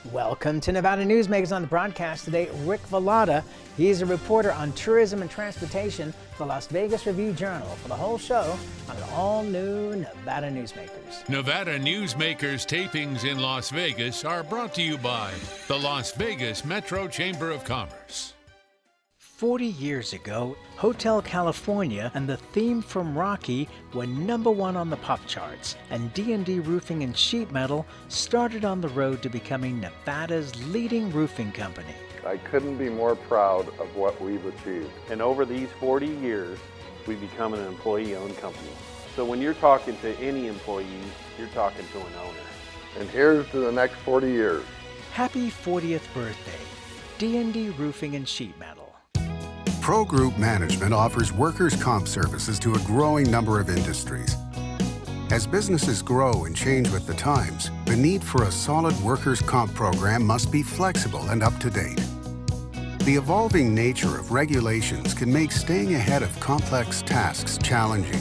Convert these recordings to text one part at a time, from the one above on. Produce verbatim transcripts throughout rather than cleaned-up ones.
Welcome to Nevada Newsmakers. On the broadcast today, Rick Velotta. He's a reporter on tourism and transportation for the Las Vegas Review-Journal. For the whole show on an all-new Nevada Newsmakers. Nevada Newsmakers tapings in Las Vegas are brought to you by the Las Vegas Metro Chamber of Commerce. forty years ago, Hotel California and the theme from Rocky were number one on the pop charts, and D and D Roofing and Sheet Metal started on the road to becoming Nevada's leading roofing company. I couldn't be more proud of what we've achieved. And over these forty years, we've become an employee-owned company. So when you're talking to any employee, you're talking to an owner. And here's to the next forty years. Happy fortieth birthday, D and D Roofing and Sheet Metal. Pro Group Management offers workers' comp services to a growing number of industries. As businesses grow and change with the times, the need for a solid workers' comp program must be flexible and up to date. The evolving nature of regulations can make staying ahead of complex tasks challenging.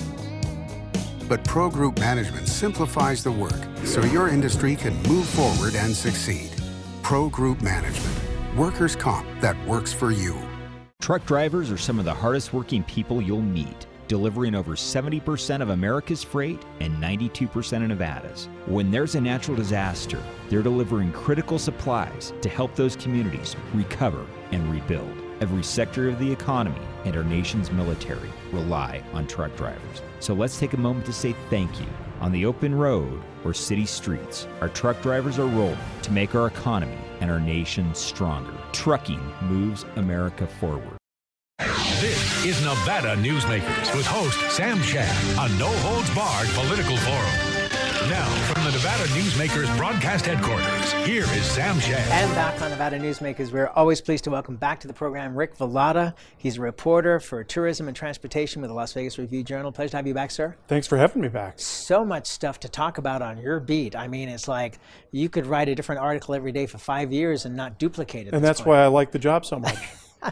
But Pro Group Management simplifies the work so your industry can move forward and succeed. Pro Group Management, workers' comp that works for you. Truck drivers are some of the hardest working people you'll meet, delivering over seventy percent of America's freight and ninety-two percent of Nevada's. When there's a natural disaster, they're delivering critical supplies to help those communities recover and rebuild. Every sector of the economy and our nation's military rely on truck drivers. So let's take a moment to say thank you. On the open road or city streets, our truck drivers are rolling to make our economy and our nation stronger. Trucking moves America forward. This is Nevada Newsmakers with host Sam Shad, a no-holds-barred political forum. Now, from the Nevada Newsmakers broadcast headquarters, here is Sam Shad. And back on Nevada Newsmakers, we're always pleased to welcome back to the program Rick Velotta. He's a reporter for tourism and transportation with the Las Vegas Review-Journal. Pleasure to have you back, sir. Thanks for having me back. So much stuff to talk about on your beat. I mean, it's like you could write a different article every day for five years and not duplicate it. And that's point. why I like the job so much.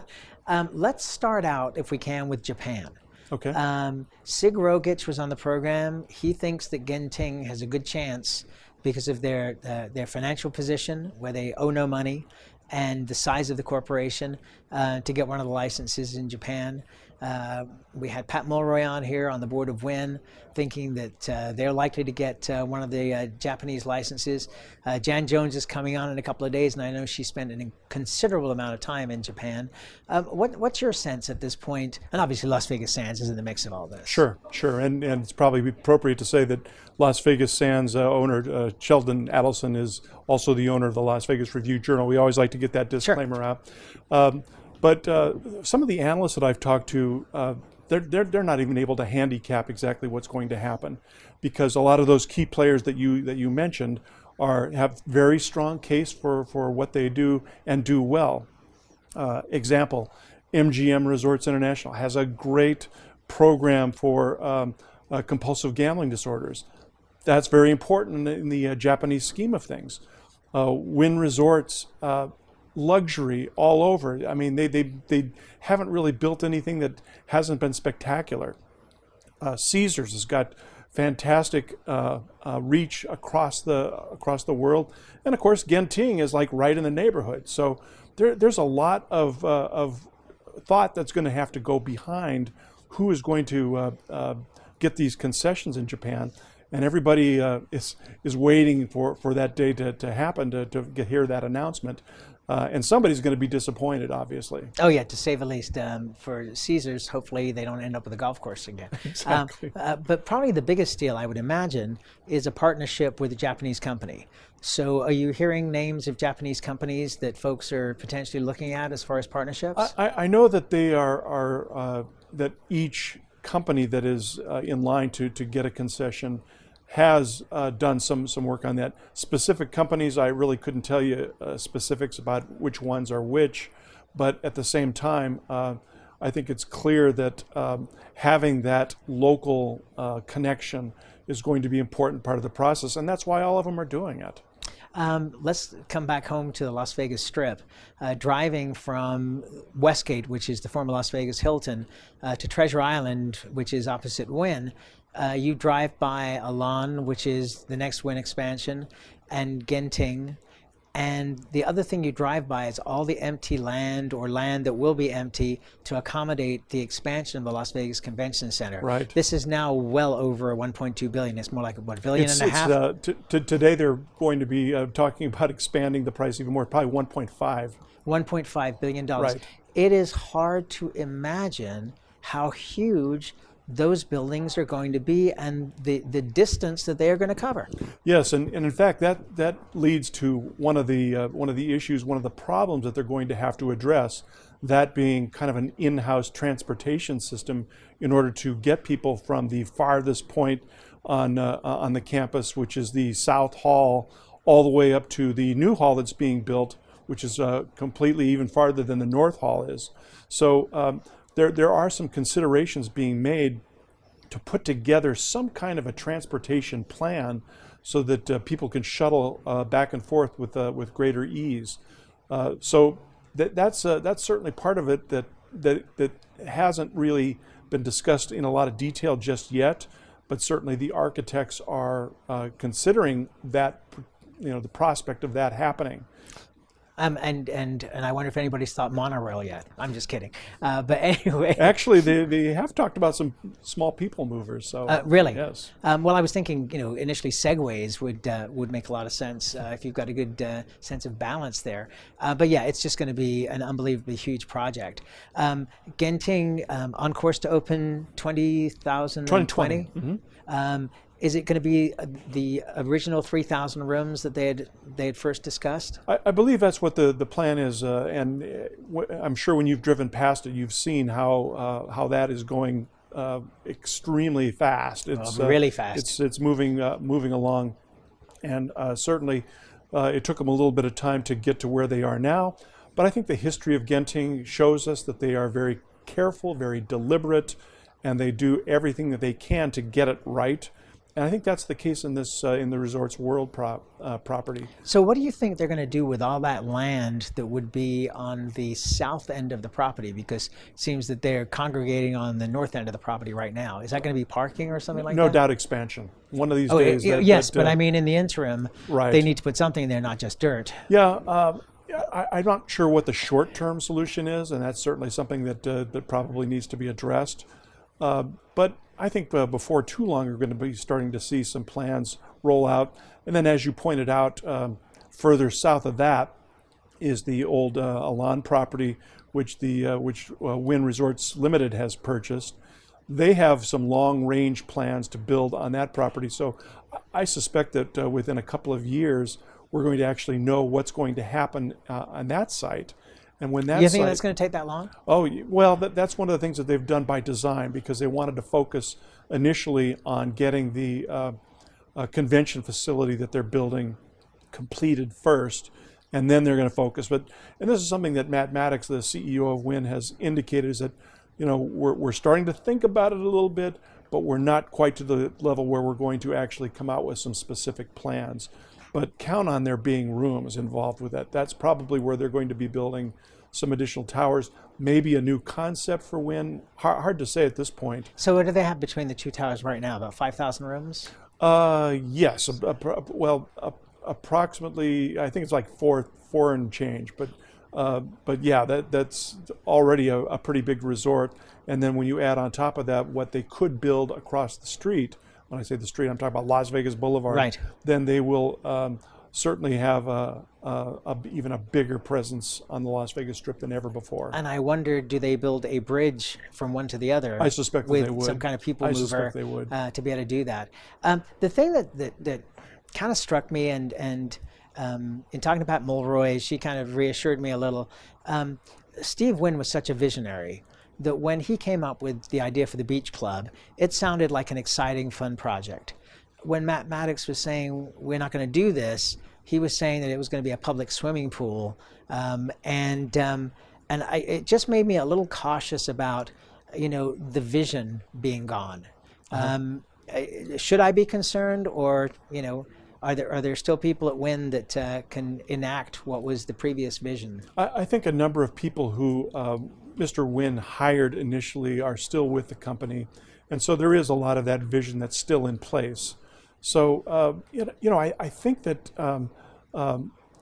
um, let's start out, if we can, with Japan. Okay. Um, Sig Rogich was on the program. He thinks that Genting has a good chance because of their uh, their financial position, where they owe no money, and the size of the corporation uh, to get one of the licenses in Japan. Uh, we had Pat Mulroy on here on the board of W I N, thinking that uh, they're likely to get uh, one of the uh, Japanese licenses. Uh, Jan Jones is coming on in a couple of days, and I know she spent a considerable amount of time in Japan. Um, what, what's your sense at this point? And obviously Las Vegas Sands is in the mix of all this. Sure, sure. And, and it's probably appropriate to say that Las Vegas Sands uh, owner uh, Sheldon Adelson is also the owner of the Las Vegas Review-Journal. We always like to get that disclaimer sure. out. Um, But uh, some of the analysts that I've talked to, uh, they're, they're, they're not even able to handicap exactly what's going to happen, because a lot of those key players that you that you mentioned are have very strong case for, for what they do and do well. Uh, example, M G M Resorts International has a great program for um, uh, compulsive gambling disorders. That's very important in the, in the uh, Japanese scheme of things. Uh, Wynn Resorts, uh, luxury all over. I mean, they they they haven't really built anything that hasn't been spectacular. Uh, Caesars has got fantastic uh, uh, reach across the across the world, and of course, Genting is like right in the neighborhood. So there there's a lot of uh, of thought that's going to have to go behind who is going to uh, uh, get these concessions in Japan. And everybody uh, is is waiting for, for that day to, to happen to, to get, hear that announcement. Uh, and somebody's going to be disappointed, obviously. Oh, yeah, to say the least. Um, for Caesars, hopefully they don't end up with a golf course again. Exactly. Um, uh, but probably the biggest deal, I would imagine, is a partnership with a Japanese company. So are you hearing names of Japanese companies that folks are potentially looking at as far as partnerships? I, I know that they are, are uh, that each company that is uh, in line to, to get a concession has uh, done some some work on that. Specific companies, I really couldn't tell you uh, specifics about which ones are which, but at the same time, uh, I think it's clear that um, having that local uh, connection is going to be an important part of the process, and that's why all of them are doing it. Um, let's come back home to the Las Vegas Strip. Uh, driving from Westgate, which is the former Las Vegas Hilton, uh, to Treasure Island, which is opposite Wynn, uh, you drive by Elan, which is the next Wynn expansion, and Genting. And the other thing you drive by is all the empty land or land that will be empty to accommodate the expansion of the Las Vegas Convention Center. Right. This is now well over one point two billion. It's more like what, a billion It's, and a it's, half? uh, t- t- today they're going to be uh, talking about expanding the price even more, probably one point five. one point five billion dollars. Right. It is hard to imagine how huge those buildings are going to be and the, the distance that they are going to cover. Yes, and, and in fact that, that leads to one of the uh, one of the issues, one of the problems that they're going to have to address, that being kind of an in-house transportation system in order to get people from the farthest point on uh, on the campus, which is the South Hall, all the way up to the new hall that's being built, which is uh, completely even farther than the North Hall is. So um, there there are some considerations being made to put together some kind of a transportation plan so that uh, people can shuttle uh, back and forth with uh, with greater ease. Uh, so that that's uh, that's certainly part of it that that that hasn't really been discussed in a lot of detail just yet, but certainly the architects are uh, considering that, you know, the prospect of that happening. Um, and, and, and I wonder if anybody's thought monorail yet. I'm just kidding. Uh, but anyway. Actually, they, they have talked about some small people movers. So uh, really? Yes. Um, well, I was thinking, you know, initially segways would uh, would make a lot of sense uh, if you've got a good uh, sense of balance there. Uh, but yeah, it's just going to be an unbelievably huge project. Um, Genting um, on course to open twenty thousand twenty twenty. Mm-hmm. Um, Is it going to be the original three thousand rooms that they had they had first discussed? I, I believe that's what the, the plan is, uh, and I'm sure when you've driven past it, you've seen how uh, how that is going uh, extremely fast. It's oh, really uh, fast. It's it's moving uh, moving along, and uh, certainly uh, it took them a little bit of time to get to where they are now. But I think the history of Genting shows us that they are very careful, very deliberate, and they do everything that they can to get it right. And I think that's the case in this uh, in the Resorts World prop, uh, property. So what do you think they're going to do with all that land that would be on the south end of the property? Because it seems that they're congregating on the north end of the property right now. Is that going to be parking or something like no that? No doubt expansion. One of these oh, days. It, that, yes, that, but uh, I mean in the interim, right. they need to put something in there, not just dirt. Yeah, uh, I, I'm not sure what the short-term solution is, and that's certainly something that, uh, that probably needs to be addressed. Uh, but I think uh, before too long, we're going to be starting to see some plans roll out. And then, as you pointed out, um, further south of that is the old uh, Elan property, which the uh, which uh, Wynn Resorts Limited has purchased. They have some long-range plans to build on that property. So I suspect that uh, within a couple of years, we're going to actually know what's going to happen uh, on that site. And when that you think site, that's going to take that long? Oh, well, that, that's one of the things that they've done by design, because they wanted to focus initially on getting the uh, uh, convention facility that they're building completed first, and then they're going to focus. But and this is something that Matt Maddox, the C E O of Wynn, has indicated, is that, you know, we're we're starting to think about it a little bit, but we're not quite to the level where we're going to actually come out with some specific plans. But count on there being rooms involved with that. That's probably where they're going to be building some additional towers, maybe a new concept for Wynn. Hard, hard to say at this point. So what do they have between the two towers right now? About five thousand rooms? Uh, yes. A, a, well, a, approximately, I think it's like four, four and change. But, uh, but yeah, that that's already a, a pretty big resort. And then when you add on top of that what they could build across the street, when I say the street, I'm talking about Las Vegas Boulevard. Right. Then they will um, certainly have a, a, a even a bigger presence on the Las Vegas Strip than ever before. And I wonder, do they build a bridge from one to the other? I suspect that with they would. some kind of people I mover suspect they would. Uh, to be able to do that. Um, the thing that that, that kind of struck me, and and um, in talking to Pat Mulroy, she kind of reassured me a little. Um, Steve Wynn was such a visionary that when he came up with the idea for the beach club, it sounded like an exciting, fun project. When Matt Maddox was saying, we're not going to do this, he was saying that it was going to be a public swimming pool. Um, and um, and I, it just made me a little cautious about, you know, the vision being gone. Uh-huh. Um, should I be concerned, or, you know, Are there are there still people at Wynn that uh, can enact what was the previous vision? I, I think a number of people who um, Mister Wynn hired initially are still with the company, and so there is a lot of that vision that's still in place. So uh, you know, you know I, I think that um, um,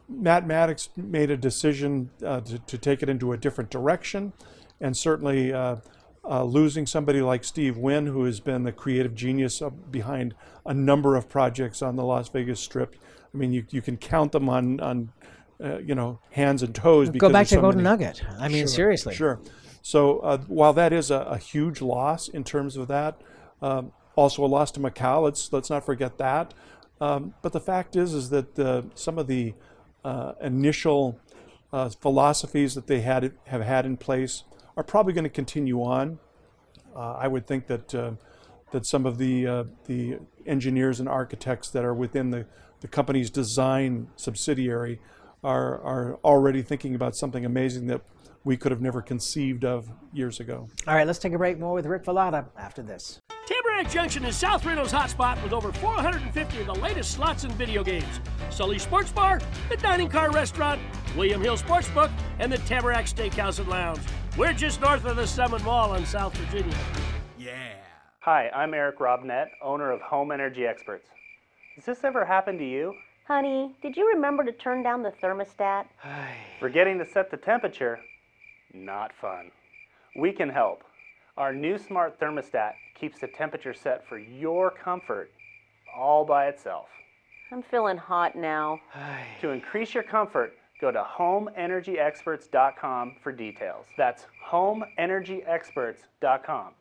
Matt Maddox made a decision uh, to, to take it into a different direction, and certainly uh, uh, losing somebody like Steve Wynn, who has been the creative genius of, behind a number of projects on the Las Vegas Strip. I mean, you, you can count them on, on uh, you know, hands and toes. Go back to so Golden many. Nugget. I mean, Sure, seriously. Sure. So uh, while that is a, a huge loss in terms of that, um, also a loss to Macau, let's, let's not forget that. Um, but the fact is, is that uh, some of the uh, initial uh, philosophies that they had have had in place are probably going to continue on. Uh, I would think that uh, that some of the uh, the engineers and architects that are within the, the company's design subsidiary are are already thinking about something amazing that we could have never conceived of years ago. All right, let's take a break. More with Rick Velada after this. Tamarack Junction is South Reno's hotspot with over four hundred fifty of the latest slots and video games. Sully Sports Bar, the Dining Car Restaurant, William Hill Sportsbook, and the Tamarack Steakhouse and Lounge. We're just north of the Summit Mall in South Virginia. Yeah. Hi, I'm Eric Robnett, owner of Home Energy Experts. Has this ever happened to you? Honey, did you remember to turn down the thermostat? Forgetting to set the temperature? Not fun. We can help. Our new smart thermostat keeps the temperature set for your comfort all by itself. I'm feeling hot now. To increase your comfort, go to home energy experts dot com for details. That's home energy experts dot com.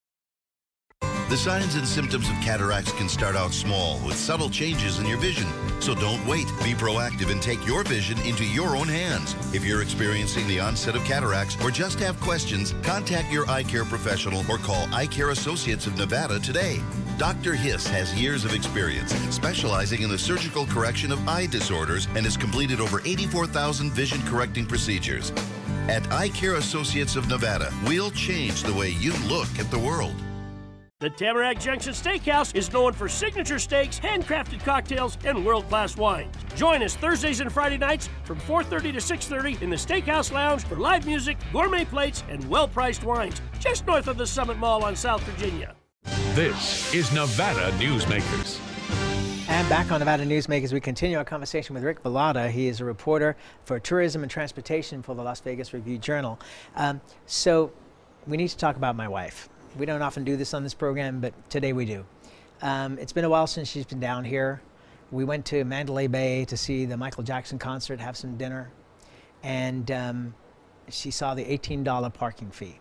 The signs and symptoms of cataracts can start out small with subtle changes in your vision. So don't wait. Be proactive and take your vision into your own hands. If you're experiencing the onset of cataracts or just have questions, contact your eye care professional or call Eye Care Associates of Nevada today. Doctor Hiss has years of experience specializing in the surgical correction of eye disorders and has completed over eighty-four thousand vision correcting procedures. At Eye Care Associates of Nevada, we'll change the way you look at the world. The Tamarack Junction Steakhouse is known for signature steaks, handcrafted cocktails, and world-class wines. Join us Thursdays and Friday nights from four thirty to six thirty in the Steakhouse Lounge for live music, gourmet plates, and well-priced wines, just north of the Summit Mall on South Virginia. This is Nevada Newsmakers. And back on Nevada Newsmakers, we continue our conversation with Rick Velada. He is a reporter for tourism and transportation for the Las Vegas Review-Journal. Um, so we need to talk about my wife. We don't often do this on this program, but today we do. Um, it's been a while since she's been down here. We went to Mandalay Bay to see the Michael Jackson concert, have some dinner, and um, she saw the eighteen dollar parking fee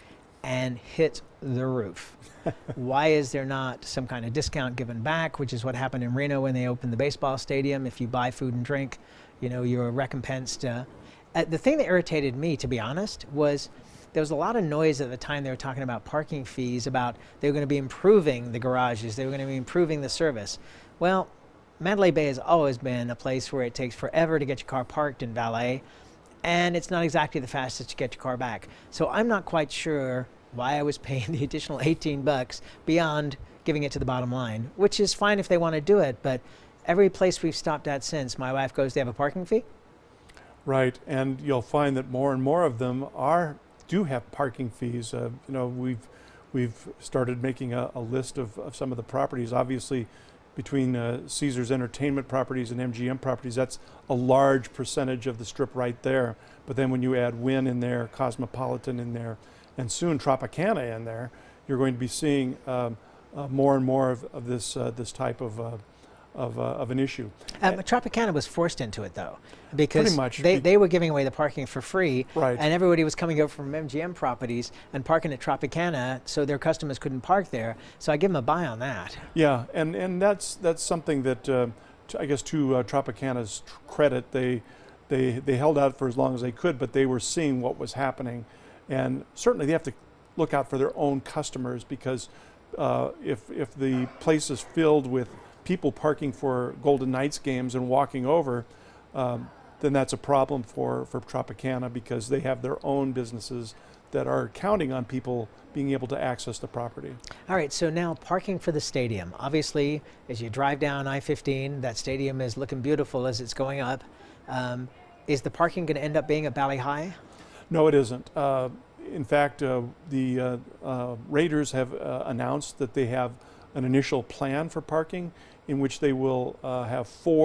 and hit the roof. Why is there not some kind of discount given back, which is what happened in Reno when they opened the baseball stadium? If you buy food and drink, you know, you're recompensed. Uh, uh, the thing that irritated me, to be honest, was there was a lot of noise at the time they were talking about parking fees, about they were going to be improving the garages, they were going to be improving the service. Well, Mandalay Bay has always been a place where it takes forever to get your car parked in valet, and it's not exactly the fastest to get your car back. So I'm not quite sure why I was paying the additional eighteen bucks beyond giving it to the bottom line, which is fine if they want to do it, but every place we've stopped at since, my wife goes, they have a parking fee? Right, and you'll find that more and more of them are do have parking fees. Uh, you know, we've we've started making a, a list of, of some of the properties. Obviously, between uh, Caesars Entertainment properties and M G M properties, that's a large percentage of the Strip right there. But then when you add Wynn in there, Cosmopolitan in there, and soon Tropicana in there, you're going to be seeing um, uh, more and more of, of this uh, this type of uh, of, uh, of an issue. Um, Tropicana was forced into it, though, because Pretty much. They, they were giving away the parking for free, right. and everybody was coming over from M G M properties and parking at Tropicana, so their customers couldn't park there. So I give them a buy on that. Yeah, and, and that's that's something that, uh, I guess to uh, Tropicana's tr credit, they, they, they held out for as long as they could, but they were seeing what was happening. And certainly they have to look out for their own customers, because uh, if, if the place is filled with people parking for Golden Knights games and walking over, um, then that's a problem for, for Tropicana, because they have their own businesses that are counting on people being able to access the property. All right, so now parking for the stadium. Obviously, as you drive down I fifteen, that stadium is looking beautiful as it's going up. Um, is the parking going to end up being at Valley High? No, it isn't. Uh, in fact, uh, the uh, uh, Raiders have uh, announced that they have an initial plan for parking, in which they will uh, have four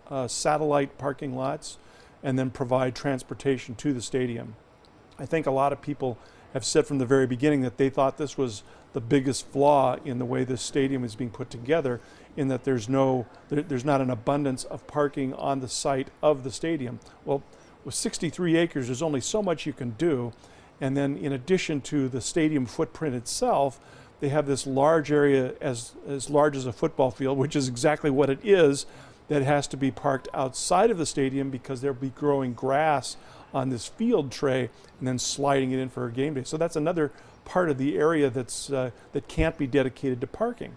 uh, satellite parking lots and then provide transportation to the stadium. I think a lot of people have said from the very beginning that they thought this was the biggest flaw in the way this stadium is being put together, in that there's no, there, there's not an abundance of parking on the site of the stadium. Well, with sixty-three acres, there's only so much you can do. And then in addition to the stadium footprint itself, they have this large area as, as large as a football field, which is exactly what it is, that has to be parked outside of the stadium because they'll be growing grass on this field tray and then sliding it in for a game day. So that's another part of the area that's uh, that can't be dedicated to parking.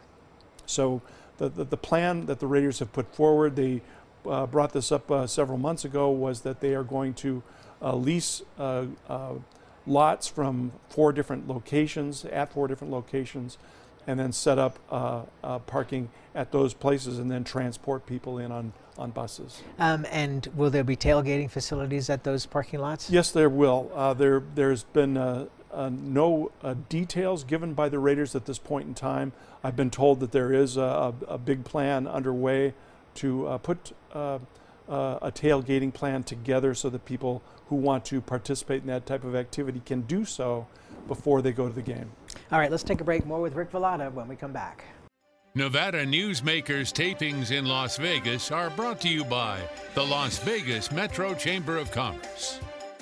So the, the, the plan that the Raiders have put forward, they uh, brought this up uh, several months ago, was that they are going to uh, lease uh, uh, lots from four different locations, at four different locations, and then set up uh, uh, parking at those places and then transport people in on, on buses. Um, and will there be tailgating facilities at those parking lots? Yes, there will. Uh, there, there's been uh, uh, no uh, details given by the Raiders at this point in time. I've been told that there is a, a big plan underway to uh, put uh, uh, a tailgating plan together so that people who want to participate in that type of activity can do so before they go to the game. All right, let's take a break. More with Rick Velada when we come back. Nevada Newsmakers tapings in Las Vegas are brought to you by the Las Vegas Metro Chamber of Commerce.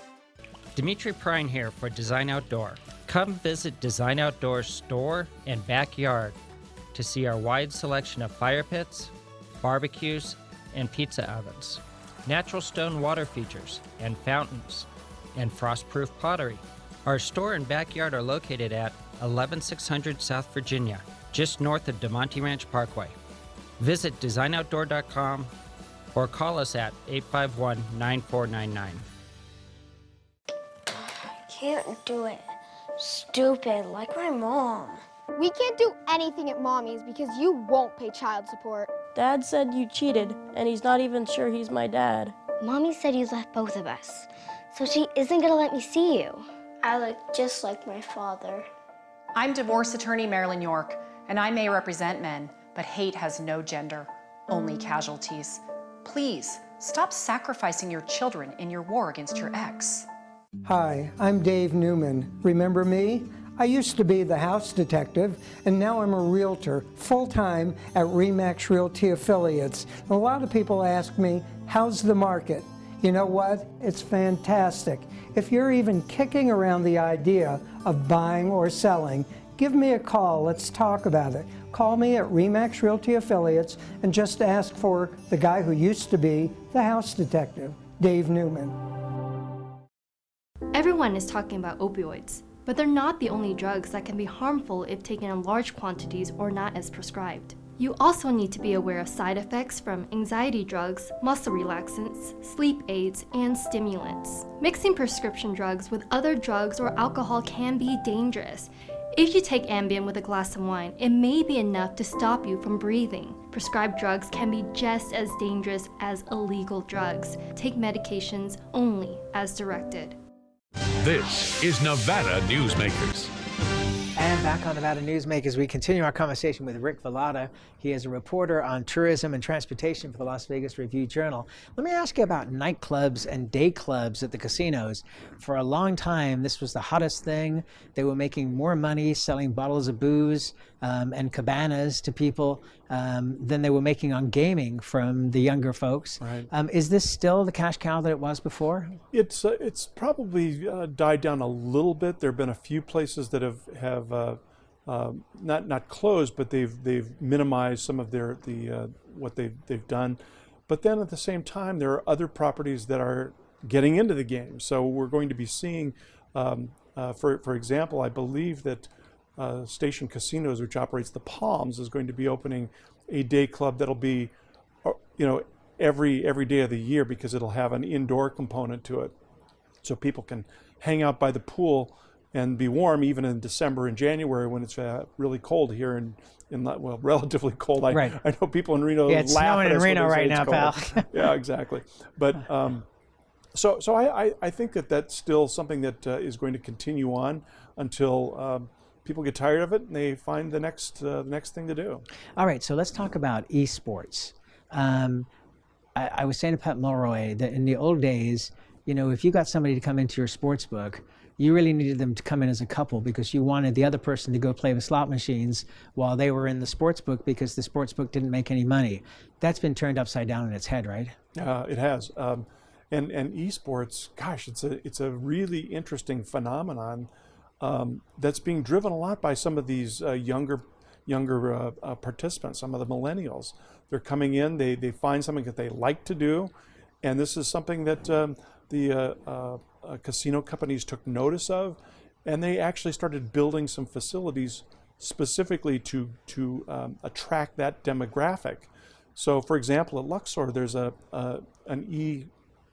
Dimitri Prine here for Design Outdoor. Come visit Design Outdoor's store and backyard to see our wide selection of fire pits, barbecues, and pizza ovens, natural stone water features and fountains, and frost-proof pottery. Our store and backyard are located at eleven six hundred South Virginia, just north of DeMonte Ranch Parkway. Visit design outdoor dot com or call us at eight five one, nine four nine nine. Can't do it. Stupid, like my mom. We can't do anything at Mommy's because you won't pay child support. Dad said you cheated, and he's not even sure he's my dad. Mommy said you left both of us, so she isn't gonna let me see you. I look just like my father. I'm divorce attorney Marilyn York, and I may represent men, but hate has no gender, only casualties. Please, stop sacrificing your children in your war against your ex. Hi, I'm Dave Newman. Remember me? I used to be the house detective, and now I'm a realtor, full-time at RE/MAX Realty Affiliates. And a lot of people ask me, how's the market? You know what? It's fantastic. If you're even kicking around the idea of buying or selling, give me a call. Let's talk about it. Call me at RE/MAX Realty Affiliates and just ask for the guy who used to be the house detective, Dave Newman. Everyone is talking about opioids, but they're not the only drugs that can be harmful if taken in large quantities or not as prescribed. You also need to be aware of side effects from anxiety drugs, muscle relaxants, sleep aids, and stimulants. Mixing prescription drugs with other drugs or alcohol can be dangerous. If you take Ambien with a glass of wine, it may be enough to stop you from breathing. Prescribed drugs can be just as dangerous as illegal drugs. Take medications only as directed. This is Nevada Newsmakers. And back on Nevada Newsmakers, we continue our conversation with Rick Velada. He is a reporter on tourism and transportation for the Las Vegas Review-Journal. Let me ask you about nightclubs and day clubs at the casinos. For a long time, this was the hottest thing. They were making more money selling bottles of booze um, and cabanas to people um, than they were making on gaming from the younger folks. Right. Um, is this still the cash cow that it was before? It's uh, it's probably uh, died down a little bit. There have been a few places that have have uh, uh, not not closed, but they've they've minimized some of their the uh, what they've they've done. But then at the same time, there are other properties that are getting into the game. So we're going to be seeing, um, uh, for for example, I believe that uh, Station Casinos, which operates the Palms, is going to be opening a day club that'll be, you know, every every day of the year, because it'll have an indoor component to it, so people can hang out by the pool and be warm even in December and January when it's uh, really cold here in, in well, relatively cold. I, right. I know people in Reno yeah, it's laugh snowing at in us Reno when they say right it's now, cold. pal. Yeah, exactly. But um, so so I, I, I think that that's still something that uh, is going to continue on until um, people get tired of it and they find the next uh, the next thing to do. All right, so let's talk about esports. Um, I, I was saying to Pat Mulroy that in the old days, you know, if you got somebody to come into your sports book, you really needed them to come in as a couple because you wanted the other person to go play with slot machines while they were in the sports book because the sports book didn't make any money. That's been turned upside down in its head, right? Uh, it has. Um, and and esports, gosh, it's a it's a really interesting phenomenon um, that's being driven a lot by some of these uh, younger younger uh, uh, participants, some of the millennials. They're coming in, they they find something that they like to do, and this is something that um, the uh, uh, uh, casino companies took notice of, and they actually started building some facilities specifically to to um, attract that demographic. So, for example, at Luxor, there's a, a an e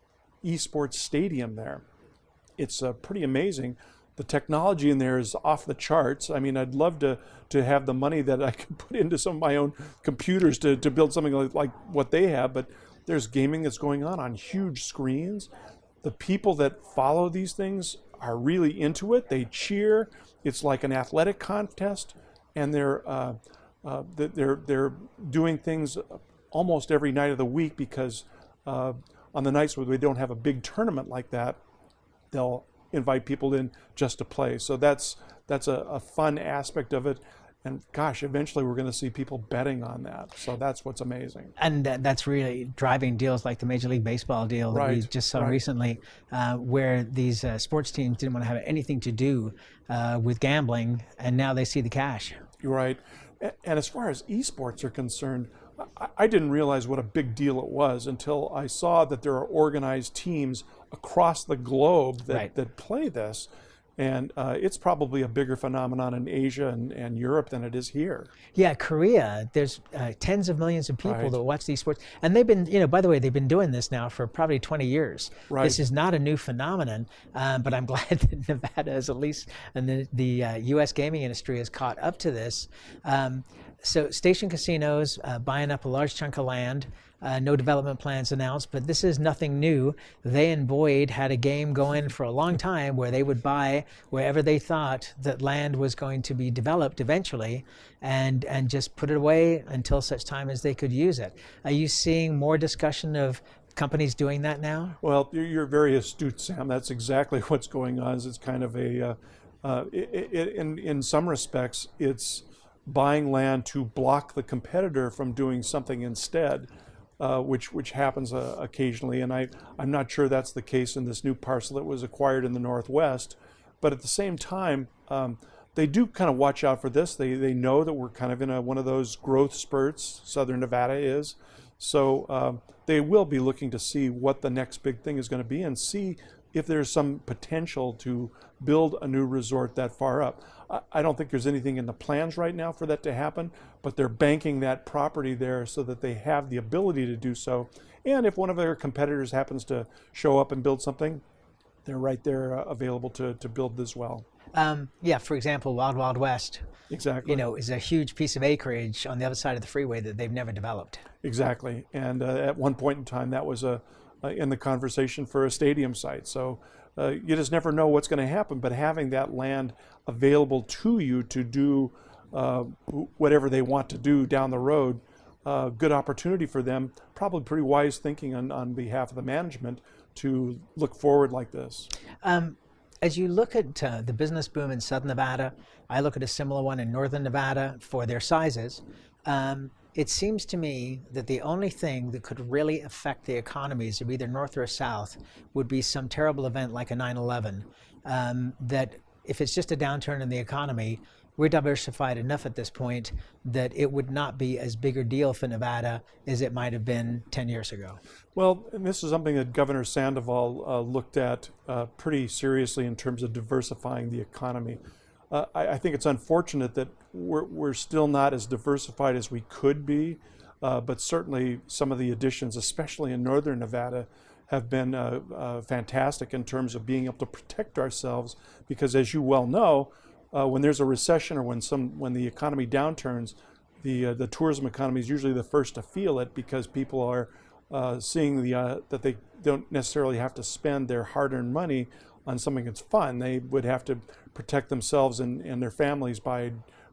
esports stadium there. It's uh, pretty amazing. The technology in there is off the charts. I mean, I'd love to to have the money that I could put into some of my own computers to to build something like, like what they have. But there's gaming that's going on on huge screens. The people that follow these things are really into it. They cheer. It's like an athletic contest, and they're uh, uh, they're they're doing things almost every night of the week because uh, on the nights where we don't have a big tournament like that, they'll invite people in just to play. So that's that's a, a fun aspect of it. And gosh, eventually we're going to see people betting on that. So that's what's amazing. And uh, that's really driving deals like the Major League Baseball deal that right, we just saw right. recently, uh, where these uh, sports teams didn't want to have anything to do uh, with gambling, and now they see the cash. You're right. And as far as esports are concerned, I didn't realize what a big deal it was until I saw that there are organized teams across the globe that, right. that play this. And uh, it's probably a bigger phenomenon in Asia and, and Europe than it is here. Yeah, Korea, there's uh, tens of millions of people Right. that watch these sports. And they've been, you know, by the way, they've been doing this now for probably twenty years. Right. This is not a new phenomenon, um, but I'm glad that Nevada is at least, and the, the uh, U S gaming industry has caught up to this. Um, so station casinos uh, buying up a large chunk of land. Uh, no development plans announced, but this is nothing new. They and Boyd had a game going for a long time where they would buy wherever they thought that land was going to be developed eventually and, and just put it away until such time as they could use it. Are you seeing more discussion of companies doing that now? Well, you're, you're very astute, Sam. That's exactly what's going on. Is it's kind of a, uh, uh, it, it, in, in some respects, it's buying land to block the competitor from doing something instead. Uh, which which happens uh, occasionally, and I, I'm not sure that's the case in this new parcel that was acquired in the Northwest. But at the same time, um, they do kind of watch out for this. They they know that we're kind of in a, one of those growth spurts, Southern Nevada is. So um, they will be looking to see what the next big thing is going to be and see if there's some potential to build a new resort that far up. I, I don't think there's anything in the plans right now for that to happen, but they're banking that property there so that they have the ability to do so. And if one of their competitors happens to show up and build something, they're right there uh, available to, to build as well. Um, yeah, for example, Wild Wild West, Exactly. you know, is a huge piece of acreage on the other side of the freeway that they've never developed. Exactly. And uh, at one point in time, that was a, uh, in the conversation for a stadium site. So uh, you just never know what's going to happen, but having that land available to you to do uh, whatever they want to do down the road, uh, good opportunity for them, probably pretty wise thinking on, on behalf of the management to look forward like this. Um, as you look at uh, the business boom in Southern Nevada, I look at a similar one in Northern Nevada for their sizes. Um, it seems to me that the only thing that could really affect the economies of either North or South would be some terrible event like a nine eleven. Um, that if it's just a downturn in the economy, we're diversified enough at this point that it would not be as big a deal for Nevada as it might have been ten years ago. Well, and this is something that Governor Sandoval uh, looked at uh, pretty seriously in terms of diversifying the economy. Uh, I, I think it's unfortunate that we're, we're still not as diversified as we could be, uh, but certainly some of the additions, especially in Northern Nevada, have been uh, uh, fantastic in terms of being able to protect ourselves, because as you well know, uh, when there's a recession or when some when the economy downturns, the uh, the tourism economy is usually the first to feel it, because people are uh, seeing the uh, that they don't necessarily have to spend their hard-earned money on something that's fun. They would have to protect themselves and, and their families by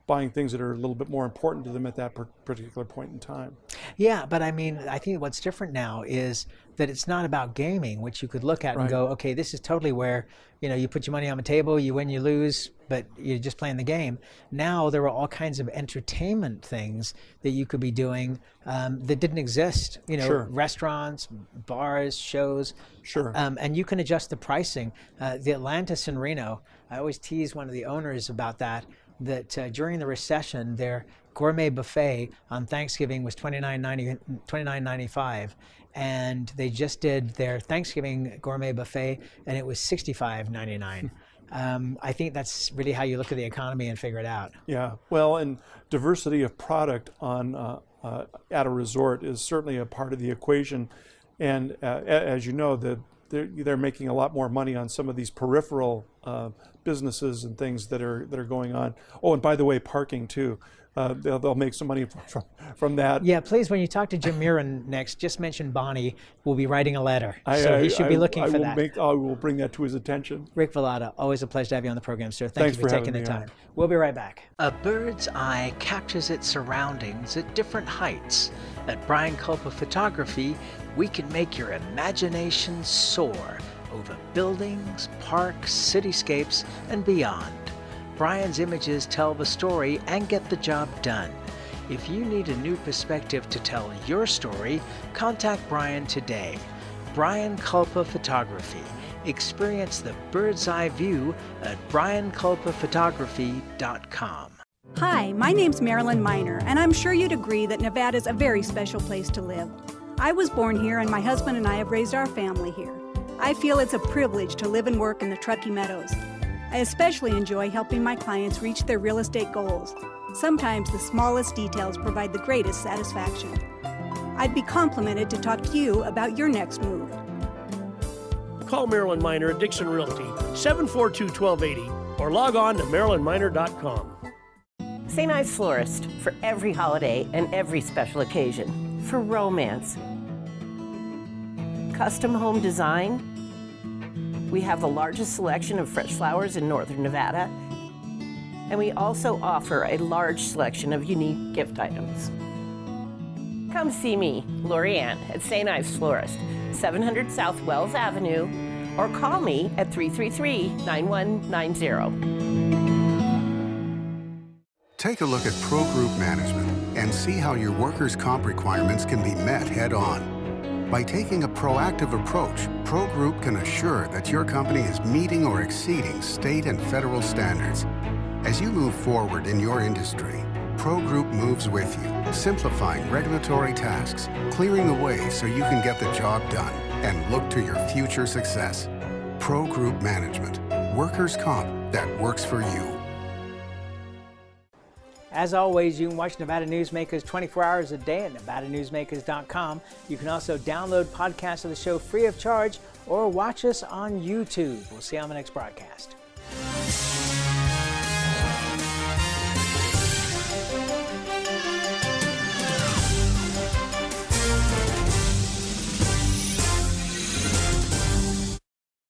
buying things that are a little bit more important to them at that particular point in time. Yeah, but I mean, I think what's different now is that it's not about gaming, which you could look at Right. and go, okay, this is totally where, you know, you put your money on the table, you win, you lose, but you're just playing the game. Now there are all kinds of entertainment things that you could be doing um, that didn't exist. You know, Sure. restaurants, bars, shows. Sure. Um, and you can adjust the pricing. Uh, the Atlantis in Reno, I always tease one of the owners about that, that uh, during the recession, their gourmet buffet on Thanksgiving was twenty-nine ninety-five, and they just did their Thanksgiving gourmet buffet, and it was sixty-five ninety-nine. Um, I think that's really how you look at the economy and figure it out. Yeah, well, and diversity of product on uh, uh, at a resort is certainly a part of the equation. And uh, a- as you know, the they're, they're making a lot more money on some of these peripheral uh, businesses and things that are that are going on. Oh, and by the way, parking too. Uh, they'll, they'll make some money from from that. Yeah, please, when you talk to Jim Murin next, just mention Bonnie will be writing a letter. I, so I, he should be I- looking I for will that. Make, I will bring that to his attention. Rick Vallada, always a pleasure to have you on the program, sir. Thank Thanks you for, for taking the having me time. on. We'll be right back. A bird's eye captures its surroundings at different heights. At Brian Culpa Photography, we can make your imagination soar over buildings, parks, cityscapes, and beyond. Brian's images tell the story and get the job done. If you need a new perspective to tell your story, contact Brian today. Brian Culpa Photography. Experience the bird's eye view at brian culpa photography dot com. Hi, my name's Marilyn Miner, and I'm sure you'd agree that Nevada's a very special place to live. I was born here, and my husband and I have raised our family here. I feel it's a privilege to live and work in the Truckee Meadows. I especially enjoy helping my clients reach their real estate goals. Sometimes the smallest details provide the greatest satisfaction. I'd be complimented to talk to you about your next move. Call Marilyn Miner at Dixon Realty, seven four two, one two eight zero, or log on to marilyn miner dot com. Saint Ives Florist, for every holiday and every special occasion. For romance. Custom home design. We have the largest selection of fresh flowers in northern Nevada. And we also offer a large selection of unique gift items. Come see me, Lori Ann, at Saint Ives Florist, seven hundred South Wells Avenue, or call me at three three three, nine one nine zero. Take a look at Pro Group Management and see how your workers' comp requirements can be met head-on. By taking a proactive approach, Pro Group can assure that your company is meeting or exceeding state and federal standards. As you move forward in your industry, Pro Group moves with you, simplifying regulatory tasks, clearing the way so you can get the job done and look to your future success. Pro Group Management, workers' comp that works for you. As always, you can watch Nevada Newsmakers twenty-four hours a day at nevada newsmakers dot com. You can also download podcasts of the show free of charge or watch us on YouTube. We'll see you on the next broadcast.